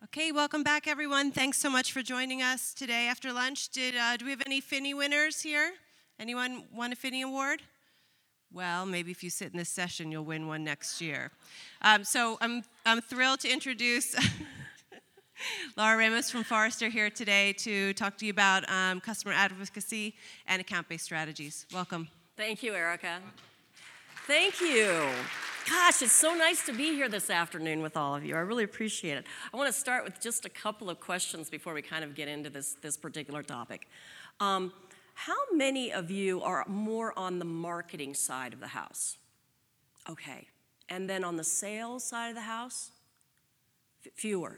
Okay, welcome back, everyone. Thanks so much for joining us today after lunch. Do we have any Finney winners here? Anyone won a Finney Award? Well, maybe if you sit in this session, you'll win one next year. So I'm thrilled to introduce Laura Ramos from Forrester here today to talk to you about customer advocacy and account-based strategies. Welcome. Thank you, Erica. Thank you. Gosh, it's so nice to be here this afternoon with all of you. I really appreciate it. I want to start with just a couple of questions before we kind of get into this particular topic. How many of you are more on the marketing side of the house? Okay. And then on the sales side of the house? Fewer.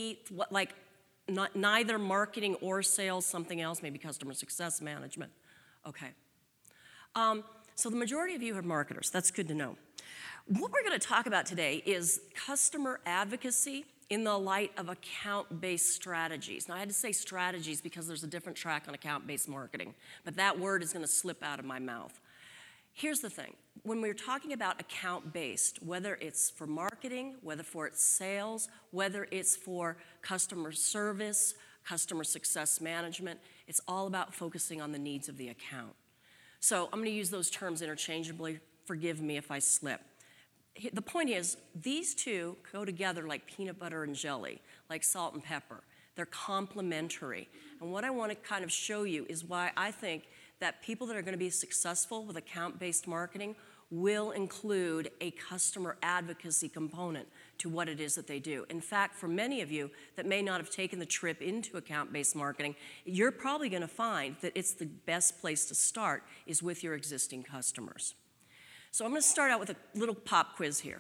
Neither marketing or sales, something else, maybe customer success management. Okay. So the majority of you are marketers. That's good to know. What we're going to talk about today is customer advocacy in the light of account-based strategies. Now, I had to say strategies because there's a different track on account-based marketing, but that word is going to slip out of my mouth. Here's the thing. When we're talking about account-based, whether it's for marketing, whether for its sales, whether it's for customer service, customer success management, it's all about focusing on the needs of the account. So I'm going to use those terms interchangeably. Forgive me if I slip. The point is, these two go together like peanut butter and jelly, like salt and pepper. They're complementary. And what I want to kind of show you is why I think that people that are going to be successful with account-based marketing will include a customer advocacy component to what it is that they do. In fact, for many of you that may not have taken the trip into account-based marketing, you're probably going to find that it's the best place to start is with your existing customers. So I'm going to start out with a little pop quiz here.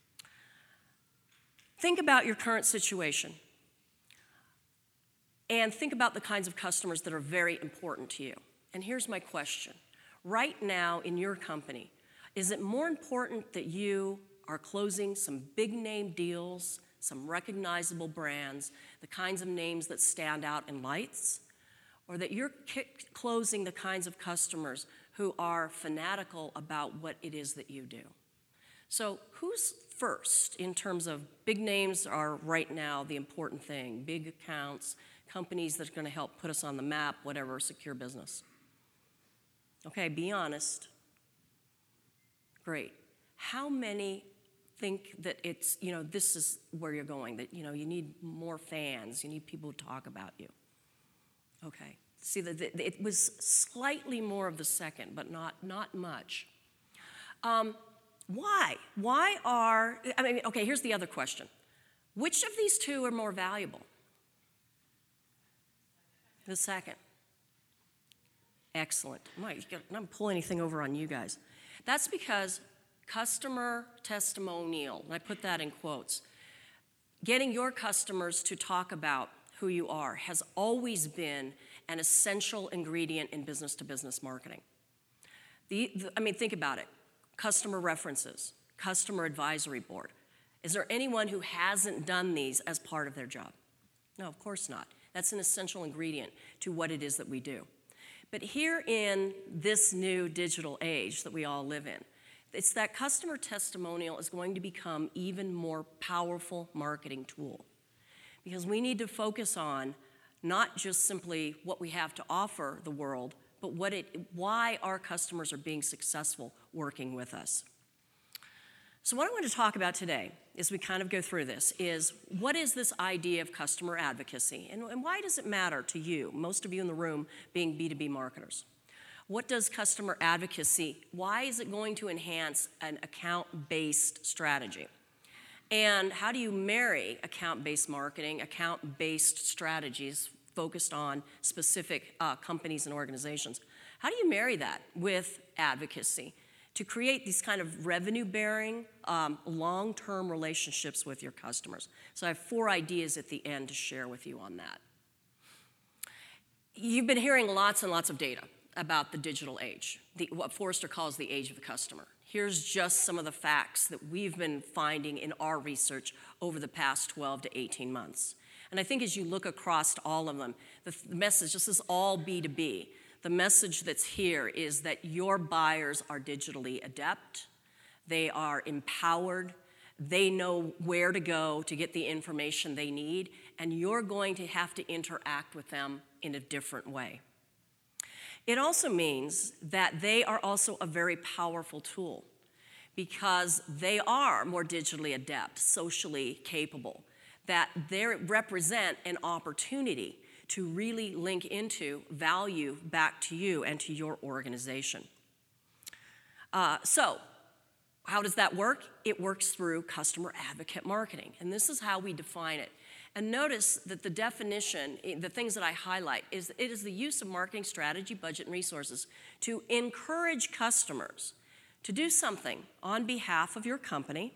Think about your current situation and think about the kinds of customers that are very important to you. And here's my question. Right now in your company, is it more important that you are closing some big name deals, some recognizable brands, the kinds of names that stand out in lights, or that you're closing the kinds of customers who are fanatical about what it is that you do? So who's first in terms of big names are right now the important thing, big accounts, companies that are going to help put us on the map, whatever, secure business? Okay, be honest. Great. How many think that it's, this is where you're going, that, you need more fans, you need people to talk about you? Okay. See, it was slightly more of the second, but not much. Why? Okay, here's the other question. Which of these two are more valuable? The second. Excellent. I'm not pull anything over on you guys. That's because customer testimonial, and I put that in quotes, getting your customers to talk about who you are has always been an essential ingredient in business-to-business marketing. Think about it. Customer references, customer advisory board. Is there anyone who hasn't done these as part of their job? No, of course not. That's an essential ingredient to what it is that we do. But here in this new digital age that we all live in, it's that customer testimonial is going to become even more powerful marketing tool, because we need to focus on not just simply what we have to offer the world, but why our customers are being successful working with us. So what I want to talk about today, as we kind of go through this, is what is this idea of customer advocacy, and why does it matter to you, most of you in the room being B2B marketers? What does customer advocacy, why is it going to enhance an account-based strategy? And how do you marry account-based marketing, account-based strategies focused on specific companies and organizations? How do you marry that with advocacy to create these kind of revenue-bearing, long-term relationships with your customers? So I have 4 ideas at the end to share with you on that. You've been hearing lots and lots of data about the digital age, what Forrester calls the age of the customer. Here's just some of the facts that we've been finding in our research over the past 12 to 18 months. And I think as you look across all of them, the message, this is all B2B. The message that's here is that your buyers are digitally adept, they are empowered, They know where to go to get the information they need, and you're going to have to interact with them in a different way. It also means that they are also a very powerful tool because they are more digitally adept, socially capable, that they represent an opportunity to really link into value back to you and to your organization. So how does that work? It works through customer advocate marketing, and this is how we define it. And notice that the definition, the things that I highlight, is it is the use of marketing strategy, budget, and resources to encourage customers to do something on behalf of your company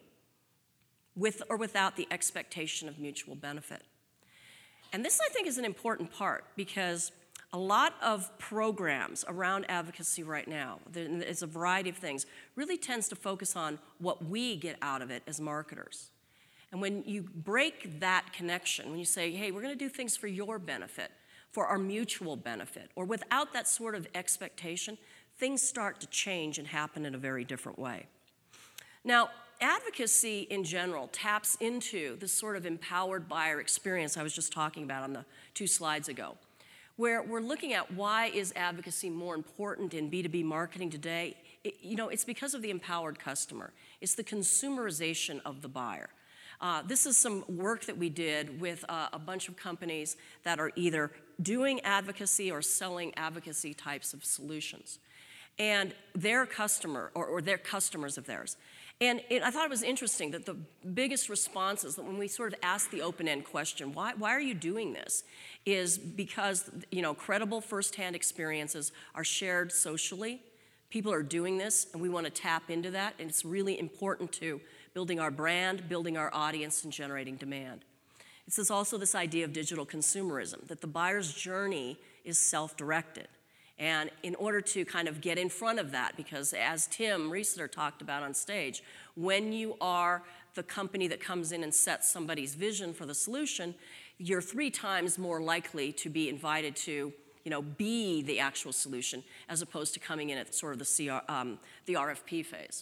with or without the expectation of mutual benefit. And this, I think, is an important part because a lot of programs around advocacy right now, there's a variety of things, really tends to focus on what we get out of it as marketers. And when you break that connection, when you say, hey, we're going to do things for your benefit, for our mutual benefit, or without that sort of expectation, things start to change and happen in a very different way. Now, advocacy in general taps into this sort of empowered buyer experience I was just talking about on the 2 slides ago, where we're looking at why is advocacy more important in B2B marketing today. It's because of the empowered customer. It's the consumerization of the buyer. This is some work that we did with a bunch of companies that are either doing advocacy or selling advocacy types of solutions. And their customer, or their customers of theirs. And I thought it was interesting that the biggest responses, that when we sort of asked the open-end question, why are you doing this, is because credible firsthand experiences are shared socially. People are doing this, and we want to tap into that, and it's really important to building our brand, building our audience, and generating demand. It's also this idea of digital consumerism, that the buyer's journey is self-directed. And in order to kind of get in front of that, because as Tim Riesler talked about on stage, when you are the company that comes in and sets somebody's vision for the solution, you're 3 times more likely to be invited to be the actual solution as opposed to coming in at sort of the RFP phase.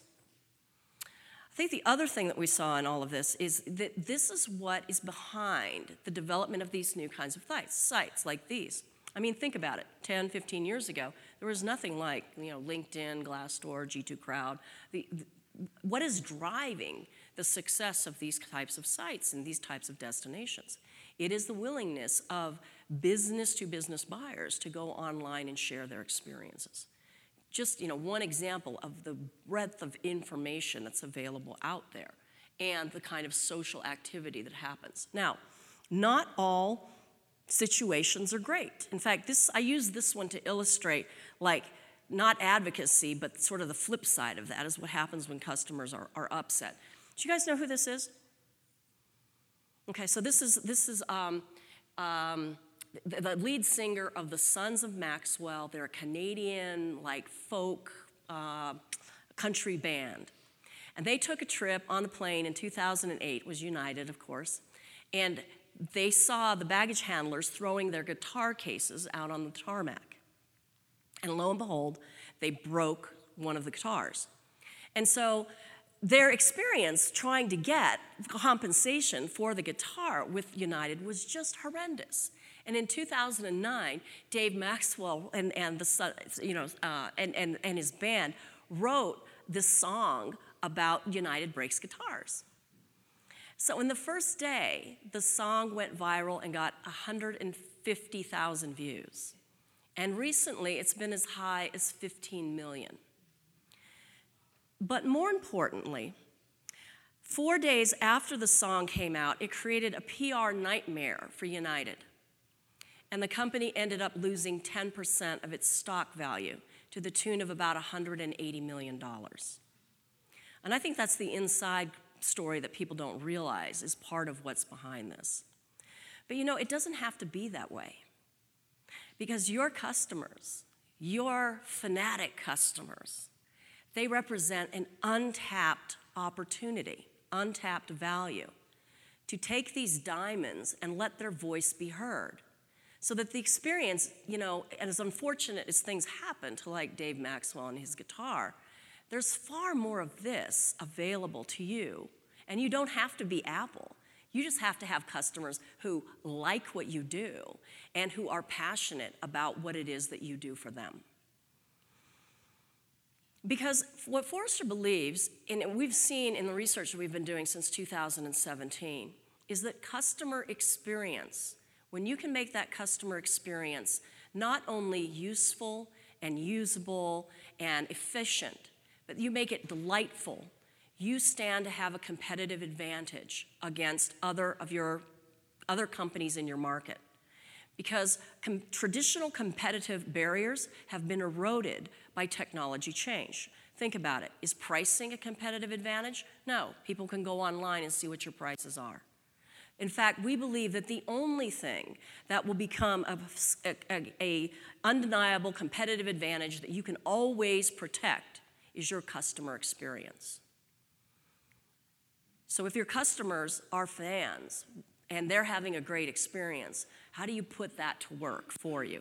I think the other thing that we saw in all of this is that this is what is behind the development of these new kinds of sites like these. I mean, think about it. 10, 15 years ago, there was nothing like LinkedIn, Glassdoor, G2 Crowd. What is driving the success of these types of sites and these types of destinations? It is the willingness of business-to-business buyers to go online and share their experiences. Just one example of the breadth of information that's available out there and the kind of social activity that happens. Now, not all situations are great. In fact, I use this one to illustrate, not advocacy, but sort of the flip side of that is what happens when customers are upset. Do you guys know who this is? Okay, so this is the lead singer of the Sons of Maxwell. They're a Canadian, folk country band. And they took a trip on the plane in 2008, it was United, of course, and they saw the baggage handlers throwing their guitar cases out on the tarmac. And lo and behold, they broke one of the guitars. And so their experience trying to get compensation for the guitar with United was just horrendous. And in 2009, Dave Maxwell and his band wrote this song about United Breaks Guitars. So in the first day, the song went viral and got 150,000 views. And recently, it's been as high as 15 million. But more importantly, 4 days after the song came out, it created a PR nightmare for United. And the company ended up losing 10% of its stock value to the tune of about $180 million. And I think that's the inside story that people don't realize is part of what's behind this. But it doesn't have to be that way. Because your customers, your fanatic customers, they represent an untapped opportunity, untapped value to take these diamonds and let their voice be heard. So that the experience, and as unfortunate as things happen to Dave Maxwell and his guitar, there's far more of this available to you And you don't have to be Apple. You just have to have customers who like what you do and who are passionate about what it is that you do for them. Because what Forrester believes, and we've seen in the research that we've been doing since 2017, is that customer experience, when you can make that customer experience not only useful and usable and efficient, but you make it delightful, you stand to have a competitive advantage against other companies in your market. Because traditional competitive barriers have been eroded by technology change. Think about it. Is pricing a competitive advantage? No. People can go online and see what your prices are. In fact, we believe that the only thing that will become a undeniable competitive advantage that you can always protect is your customer experience. So if your customers are fans and they're having a great experience, how do you put that to work for you?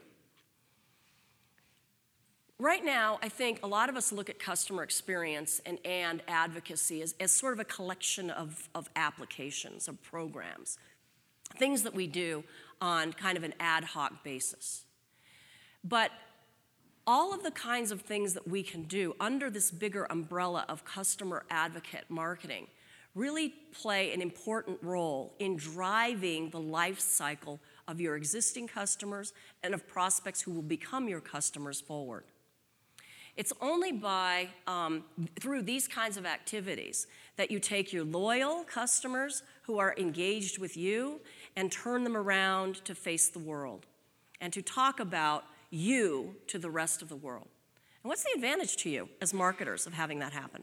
Right now, I think a lot of us look at customer experience and advocacy as sort of a collection of applications, of programs, things that we do on kind of an ad hoc basis. But all of the kinds of things that we can do under this bigger umbrella of customer advocate marketing really play an important role in driving the life cycle of your existing customers and of prospects who will become your customers forward. It's only by, through these kinds of activities, that you take your loyal customers who are engaged with you and turn them around to face the world and to talk about you to the rest of the world. And what's the advantage to you as marketers of having that happen?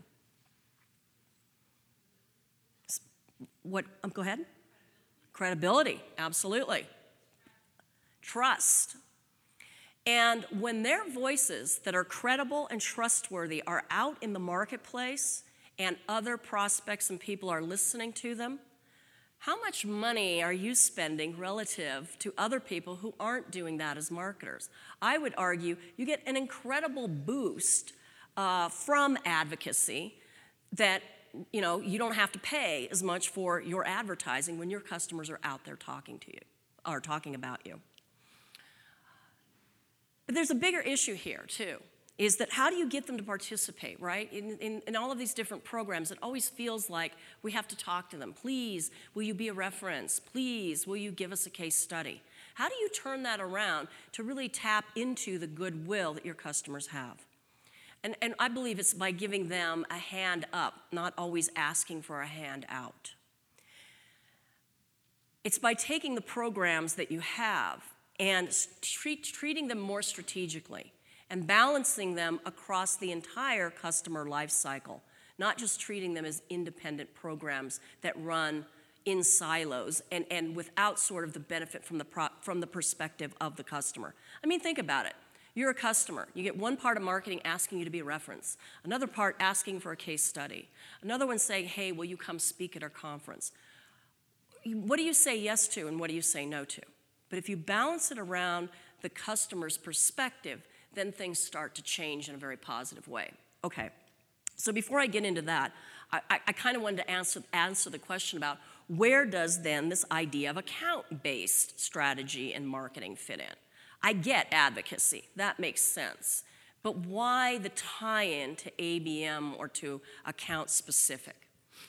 Go ahead. Credibility, absolutely. Trust. And when their voices that are credible and trustworthy are out in the marketplace and other prospects and people are listening to them, how much money are you spending relative to other people who aren't doing that as marketers? I would argue you get an incredible boost from advocacy that you don't have to pay as much for your advertising when your customers are out there talking to you or talking about you. But there's a bigger issue here, too, is that how do you get them to participate, right? In all of these different programs, it always feels like we have to talk to them. Please, will you be a reference? Please, will you give us a case study? How do you turn that around to really tap into the goodwill that your customers have? And I believe it's by giving them a hand up, not always asking for a hand out. It's by taking the programs that you have and treating them more strategically and balancing them across the entire customer life cycle, not just treating them as independent programs that run in silos and without sort of the benefit from the perspective of the customer. I mean, think about it. You're a customer. You get one part of marketing asking you to be a reference, another part asking for a case study, another one saying, hey, will you come speak at our conference? What do you say yes to and what do you say no to? But if you balance it around the customer's perspective, then things start to change in a very positive way. Okay, so before I get into that, I kind of wanted to answer the question about where does then this idea of account-based strategy and marketing fit in? I get advocacy, that makes sense. But why the tie-in to ABM or to account specific?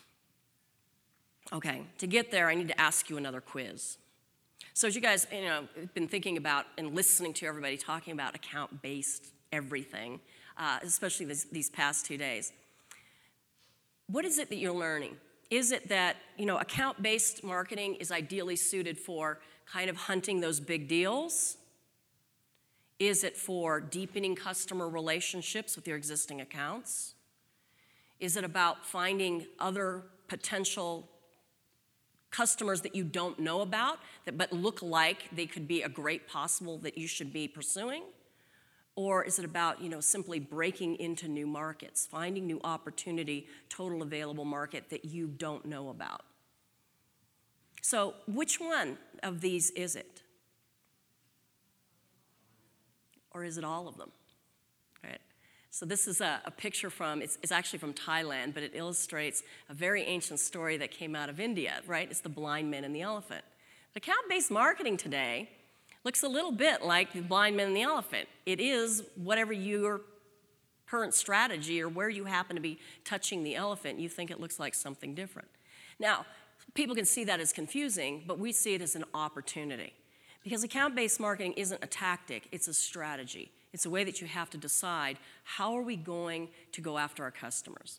Okay, to get there, I need to ask you another quiz. So as you guys, have been thinking about and listening to everybody talking about account-based everything, especially these past 2 days, what is it that you're learning? Is it that, account-based marketing is ideally suited for kind of hunting those big deals? Is it for deepening customer relationships with your existing accounts? Is it about finding other potential customers that you don't know about but look like they could be a great possible that you should be pursuing? Or is it about, simply breaking into new markets, finding new opportunity, total available market that you don't know about? So which one of these is it? Or is it all of them? Right? So this is a picture from, it's actually from Thailand, but it illustrates a very ancient story that came out of India, right? It's the blind man and the elephant. But account-based marketing today looks a little bit like the blind man and the elephant. It is whatever your current strategy or where you happen to be touching the elephant, you think it looks like something different. Now, people can see that as confusing, but we see it as an opportunity. Because account-based marketing isn't a tactic, it's a strategy. It's a way that you have to decide, how are we going to go after our customers?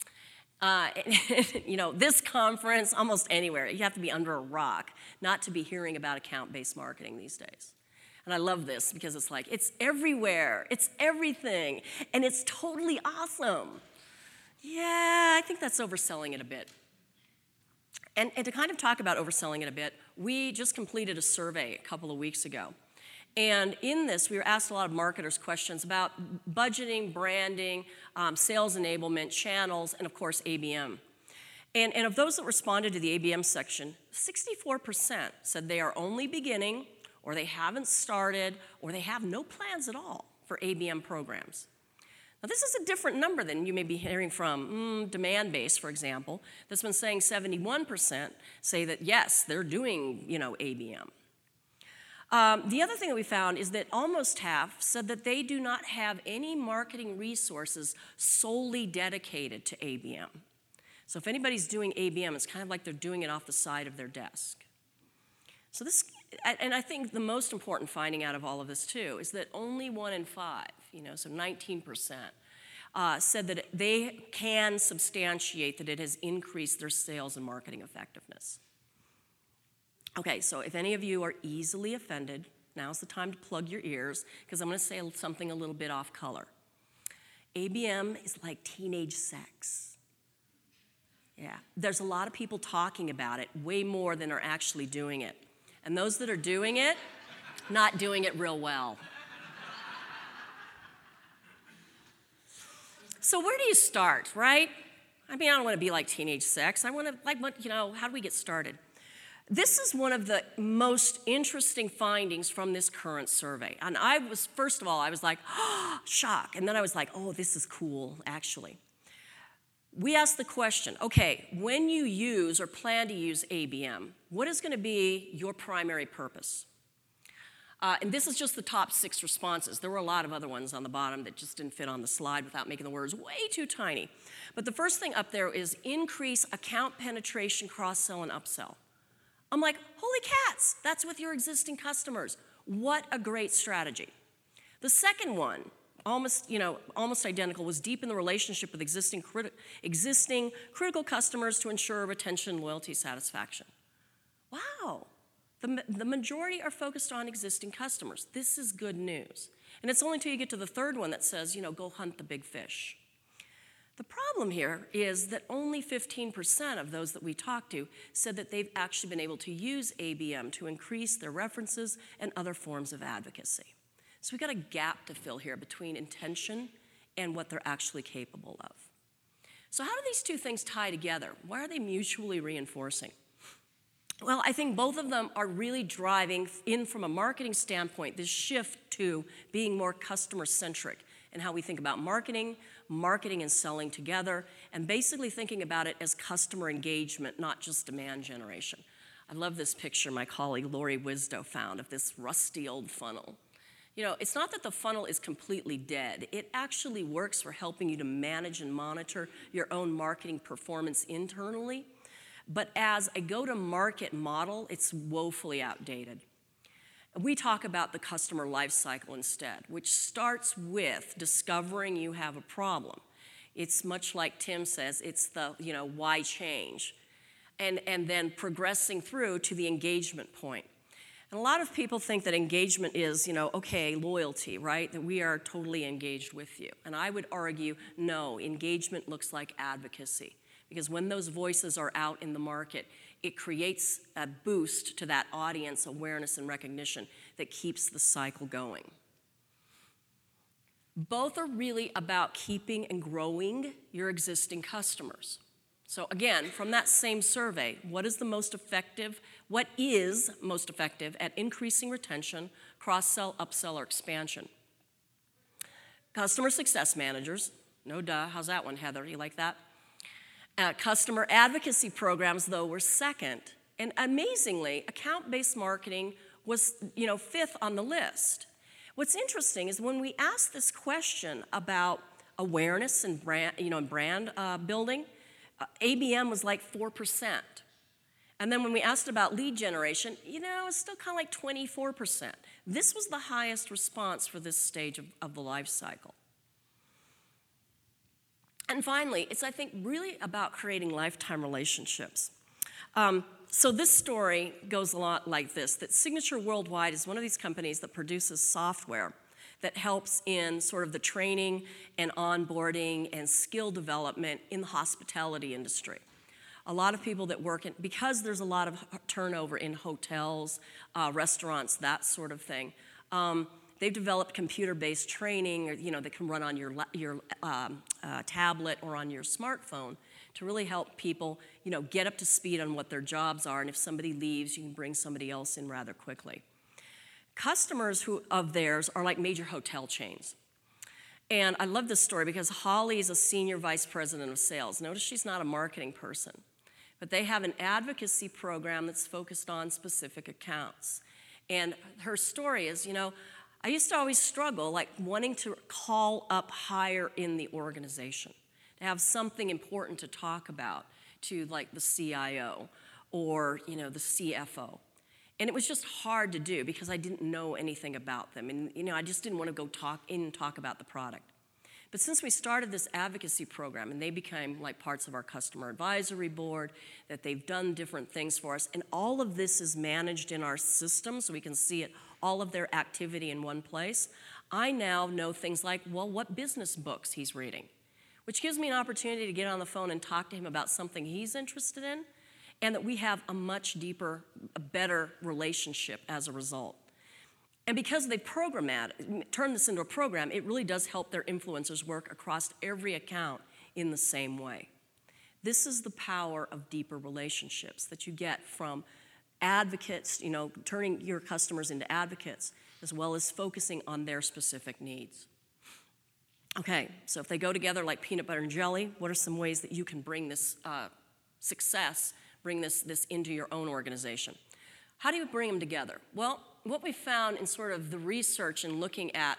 This conference, almost anywhere, you have to be under a rock not to be hearing about account-based marketing these days. And I love this because it's like, it's everywhere, it's everything, and it's totally awesome. Yeah, I think that's overselling it a bit. And to kind of talk about overselling it a bit, we just completed a survey a couple of weeks ago. And in this, we were asked a lot of marketers questions about budgeting, branding, sales enablement, channels, and of course, ABM. And of those that responded to the ABM section, 64% said they are only beginning, or they haven't started, or they have no plans at all for ABM programs. Now, this is a different number than you may be hearing from Demandbase, for example, that's been saying 71% say that, yes, they're doing, ABM. The other thing that we found is that almost half said that they do not have any marketing resources solely dedicated to ABM. So if anybody's doing ABM, it's kind of like they're doing it off the side of their desk. So this, and I think the most important finding out of all of this too, is that only 1 in 5, so 19%, said that they can substantiate that it has increased their sales and marketing effectiveness. Okay, so if any of you are easily offended, now's the time to plug your ears, because I'm going to say something a little bit off color. ABM is like teenage sex. Yeah, there's a lot of people talking about it, way more than are actually doing it. And those that are doing it, not doing it real well. So where do you start, right? I mean, I don't want to be like teenage sex. I want to, how do we get started? This is one of the most interesting findings from this current survey. And first of all, I was like, shock. And then I was like, oh, this is cool, actually. We asked the question, okay, when you use or plan to use ABM, what is going to be your primary purpose? And this is just the top 6 responses. There were a lot of other ones on the bottom that just didn't fit on the slide without making the words way too tiny. But the first thing up there is increase account penetration, cross-sell, and upsell. I'm like, holy cats, that's with your existing customers. What a great strategy. The second one, almost identical, was deepen the relationship with existing critical customers to ensure retention, loyalty, satisfaction. Wow, the majority are focused on existing customers. This is good news. And it's only until you get to the third one that says, go hunt the big fish. The problem here is that only 15% of those that we talked to said that they've actually been able to use ABM to increase their references and other forms of advocacy. So we've got a gap to fill here between intention and what they're actually capable of. So how do these two things tie together? Why are they mutually reinforcing? Well, I think both of them are really driving in, from a marketing standpoint, this shift to being more customer-centric in how we think about marketing and selling together, and basically thinking about it as customer engagement, not just demand generation. I love this picture my colleague Lori Wisdo found of this rusty old funnel. It's not that the funnel is completely dead. It actually works for helping you to manage and monitor your own marketing performance internally. But as a go-to-market model, it's woefully outdated. We talk about the customer life cycle instead, which starts with discovering you have a problem. It's much like Tim says, it's the, why change? And then progressing through to the engagement point. And a lot of people think that engagement is, okay, loyalty, right? That we are totally engaged with you. And I would argue, no, engagement looks like advocacy. Because when those voices are out in the market, it creates a boost to that audience awareness and recognition that keeps the cycle going. Both are really about keeping and growing your existing customers. So again, from that same survey, what is most effective at increasing retention, cross-sell, upsell, or expansion? customer success managers, no duh, how's that one, Heather? You like that? Customer advocacy programs, though, were second. And amazingly, account-based marketing was, fifth on the list. What's interesting is when we asked this question about awareness and brand, brand building, ABM was like 4%. And then when we asked about lead generation, it's still kind of like 24%. This was the highest response for this stage of the life cycle. And finally, it's, I think, really about creating lifetime relationships. So this story goes a lot like this, that Signature Worldwide is one of these companies that produces software that helps in sort of the training and onboarding and skill development in the hospitality industry. A lot of people that work in, because there's a lot of turnover in hotels, restaurants, that sort of thing, they've developed computer-based training, or, that can run on your tablet or on your smartphone to really help people, get up to speed on what their jobs are, and if somebody leaves, you can bring somebody else in rather quickly. Customers of theirs are like major hotel chains. And I love this story because Holly is a senior vice president of sales. Notice she's not a marketing person, but they have an advocacy program that's focused on specific accounts. And her story is, I used to always struggle, like wanting to call up higher in the organization, to have something important to talk about to like the CIO or, the CFO. And it was just hard to do because I didn't know anything about them. And, I just didn't want to go talk about the product. But since we started this advocacy program and they became like parts of our customer advisory board, that they've done different things for us, and all of this is managed in our system so we can see it, all of their activity in one place, I now know things like, what business books he's reading, which gives me an opportunity to get on the phone and talk to him about something he's interested in, and that we have a much deeper, a better relationship as a result. And because they turned this into a program, it really does help their influencers work across every account in the same way. This is the power of deeper relationships that you get from advocates, turning your customers into advocates, as well as focusing on their specific needs. Okay, so if they go together like peanut butter and jelly, what are some ways that you can bring this success, bring this into your own organization? How do you bring them together? Well, what we found in sort of the research and looking at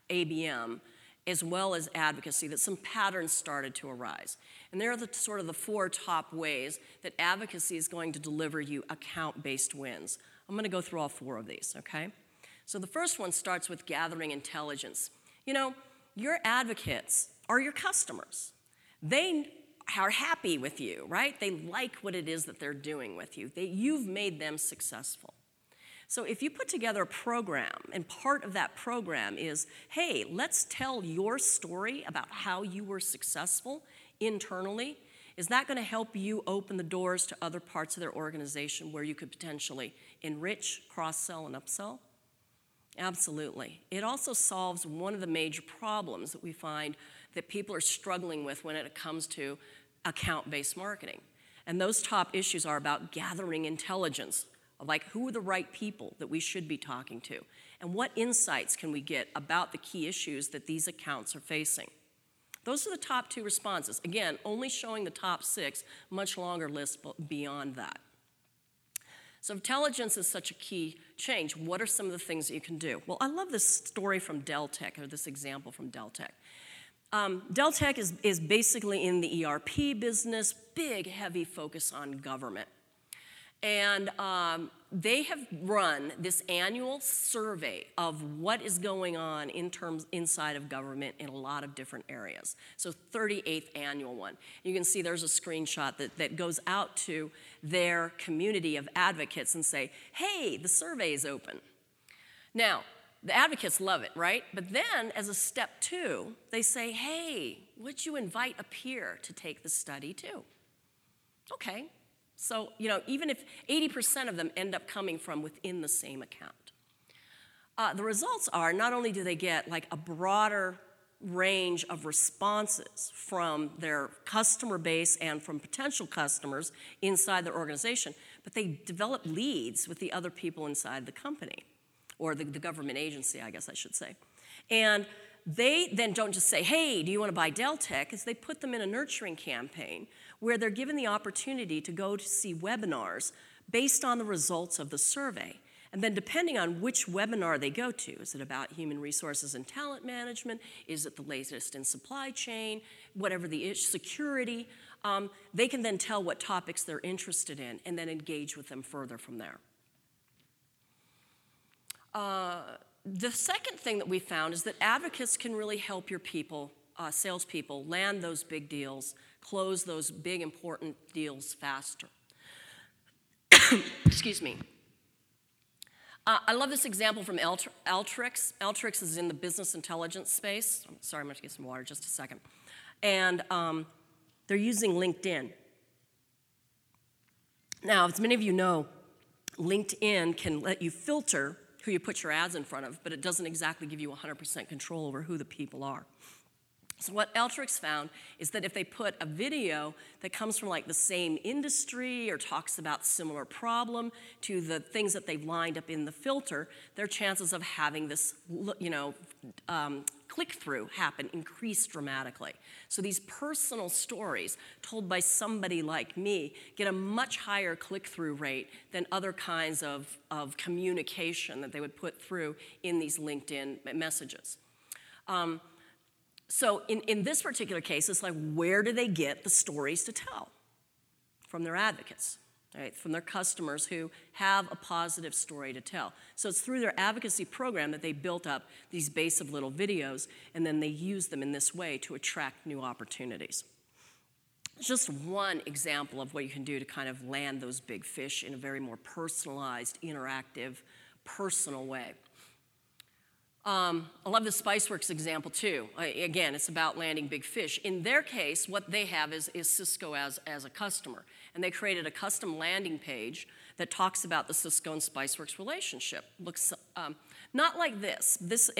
ABM as well as advocacy, that some patterns started to arise. And there are sort of the four top ways that advocacy is going to deliver you account-based wins. I'm going to go through all four of these, okay? So the first one starts with gathering intelligence. Your advocates are your customers. They are happy with you, right? They like what it is that they're doing with you. You've made them successful. So if you put together a program, and part of that program is, hey, let's tell your story about how you were successful internally, is that going to help you open the doors to other parts of their organization where you could potentially enrich, cross-sell, and upsell? Absolutely. It also solves one of the major problems that we find that people are struggling with when it comes to account-based marketing. And those top issues are about gathering intelligence, like who are the right people that we should be talking to, and what insights can we get about the key issues that these accounts are facing. Those are the top two responses. Again, only showing the top 6, much longer list beyond that. So intelligence is such a key change. What are some of the things that you can do? Well, I love this story from Deltek, or this example from Deltek. Deltek is basically in the ERP business, big, heavy focus on government. And they have run this annual survey of what is going on inside of government in a lot of different areas. So 38th annual one. You can see there's a screenshot that goes out to their community of advocates and say, hey, the survey is open. Now, the advocates love it, right? But then, as a step 2, they say, hey, would you invite a peer to take the study too? Okay. So, even if 80% of them end up coming from within the same account. The results are, not only do they get like a broader range of responses from their customer base and from potential customers inside their organization, but they develop leads with the other people inside the company, or the government agency, I guess I should say. And they then don't just say, hey, do you want to buy Deltek? Is they put them in a nurturing campaign where they're given the opportunity to go to see webinars based on the results of the survey. And then depending on which webinar they go to, is it about human resources and talent management? Is it the latest in supply chain? Whatever the issue, security, they can then tell what topics they're interested in and then engage with them further from there. The second thing that we found is that advocates can really help your people, salespeople, land those big deals, close those big important deals faster. Excuse me. I love this example from Alteryx. Alteryx is in the business intelligence space. I'm sorry, I'm going to get some water just a second. And they're using LinkedIn. Now, as many of you know, LinkedIn can let you filter who you put your ads in front of, but it doesn't exactly give you 100% control over who the people are. So what Alteryx found is that if they put a video that comes from like the same industry or talks about similar problem to the things that they've lined up in the filter, their chances of having this, click-through happen increase dramatically. So these personal stories told by somebody like me get a much higher click-through rate than other kinds of communication that they would put through in these LinkedIn messages. So in this particular case, it's like, where do they get the stories to tell? From their advocates, right? From their customers who have a positive story to tell. So it's through their advocacy program that they built up these base of little videos, and then they use them in this way to attract new opportunities. It's just one example of what you can do to kind of land those big fish in a very more personalized, interactive, personal way. I love the Spiceworks example too. Again, it's about landing big fish. In their case, what they have is Cisco as a customer. And they created a custom landing page that talks about the Cisco and Spiceworks relationship. Looks not like this.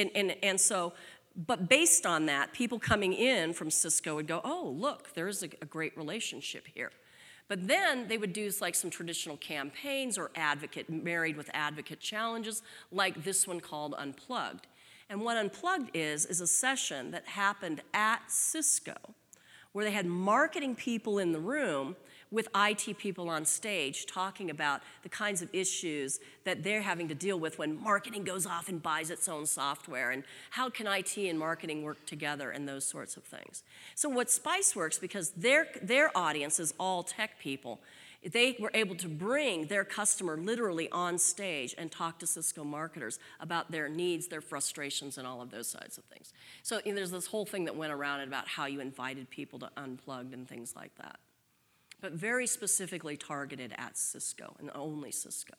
But based on that, people coming in from Cisco would go, oh, look, there's a great relationship here. But then they would do like some traditional campaigns or married with advocate challenges, like this one called Unplugged. And what Unplugged is a session that happened at Cisco, where they had marketing people in the room with IT people on stage talking about the kinds of issues that they're having to deal with when marketing goes off and buys its own software, and how can IT and marketing work together and those sorts of things. So what Spiceworks, because their audience is all tech people, they were able to bring their customer literally on stage and talk to Cisco marketers about their needs, their frustrations, and all of those sides of things. So there's this whole thing that went around about how you invited people to Unplugged and things like that, but very specifically targeted at Cisco and only Cisco.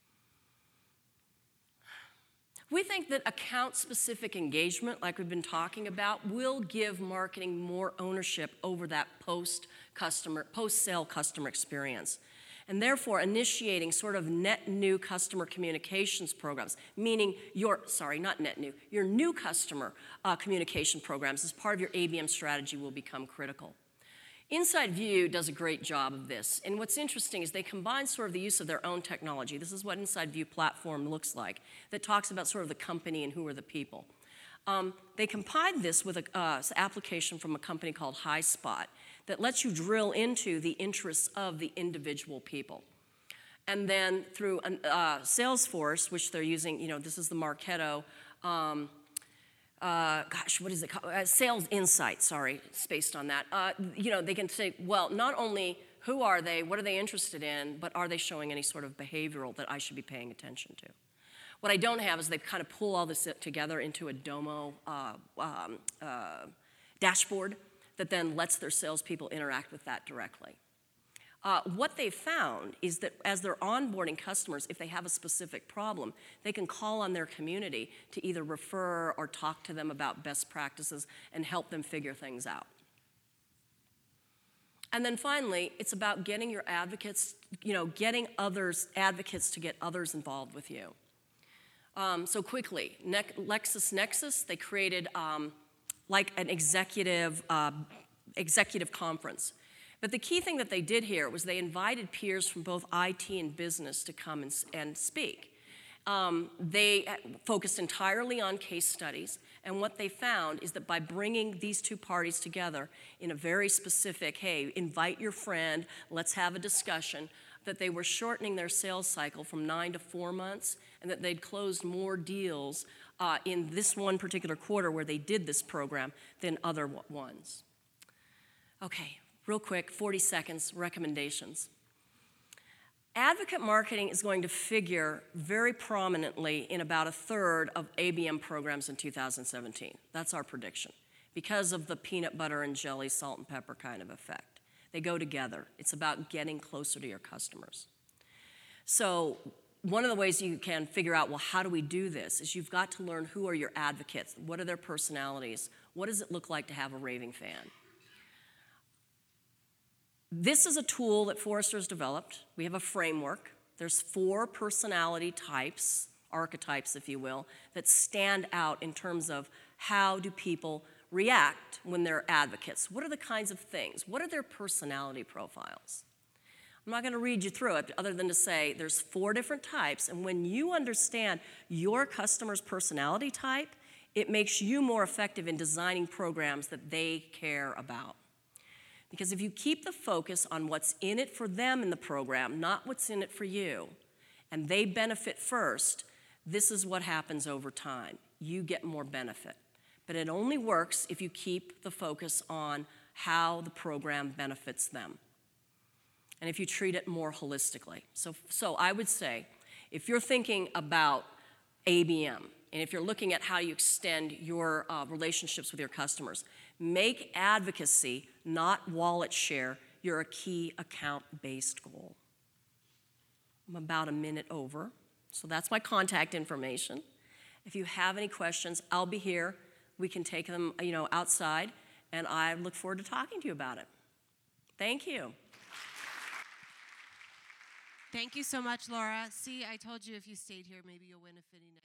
We think that account-specific engagement, like we've been talking about, will give marketing more ownership over that post-sale customer experience. And therefore, initiating sort of net new customer communications programs, meaning your new customer communication programs as part of your ABM strategy will become critical. InsideView does a great job of this. And what's interesting is they combine sort of the use of their own technology. This is what InsideView platform looks like, that talks about sort of the company and who are the people. They combined this with an application from a company called HighSpot that lets you drill into the interests of the individual people. And then through Salesforce, which they're using, this is the Marketo, what is it called? Sales Insight, it's based on that. They can say, well, not only who are they, what are they interested in, but are they showing any sort of behavioral that I should be paying attention to? What I don't have is they kind of pull all this together into a Domo dashboard that then lets their salespeople interact with that directly. What they found is that as they're onboarding customers, if they have a specific problem, they can call on their community to either refer or talk to them about best practices and help them figure things out. And then finally, it's about getting your advocates, getting advocates to get others involved with you. So quickly, LexisNexis, they created like an executive conference. But the key thing that they did here was they invited peers from both IT and business to come and speak. They focused entirely on case studies, and what they found is that by bringing these two parties together in a very specific, hey, invite your friend, let's have a discussion, that they were shortening their sales cycle from 9 to 4 months, and that they'd closed more deals in this one particular quarter where they did this program than other ones. Okay, real quick, 40 seconds, recommendations. Advocate marketing is going to figure very prominently in about a third of ABM programs in 2017. That's our prediction, because of the peanut butter and jelly, salt and pepper kind of effect. They go together. It's about getting closer to your customers. So one of the ways you can figure out, well, how do we do this, is you've got to learn who are your advocates, what are their personalities, what does it look like to have a raving fan. This is a tool that Forrester's developed. We have a framework. There's 4 personality types, archetypes, if you will, that stand out in terms of how do people react when they're advocates. What are the kinds of things? What are their personality profiles? I'm not going to read you through it, other than to say there's 4 different types, and when you understand your customer's personality type, it makes you more effective in designing programs that they care about. Because if you keep the focus on what's in it for them in the program, not what's in it for you, and they benefit first, this is what happens over time. You get more benefit. But it only works if you keep the focus on how the program benefits them, and if you treat it more holistically. So I would say, if you're thinking about ABM, and if you're looking at how you extend your relationships with your customers, make advocacy, not wallet share, your key account-based goal. I'm about a minute over, so that's my contact information. If you have any questions, I'll be here. We can take them, outside, and I look forward to talking to you about it. Thank you. Thank you so much, Laura. See, I told you if you stayed here, maybe you'll win a Finney next.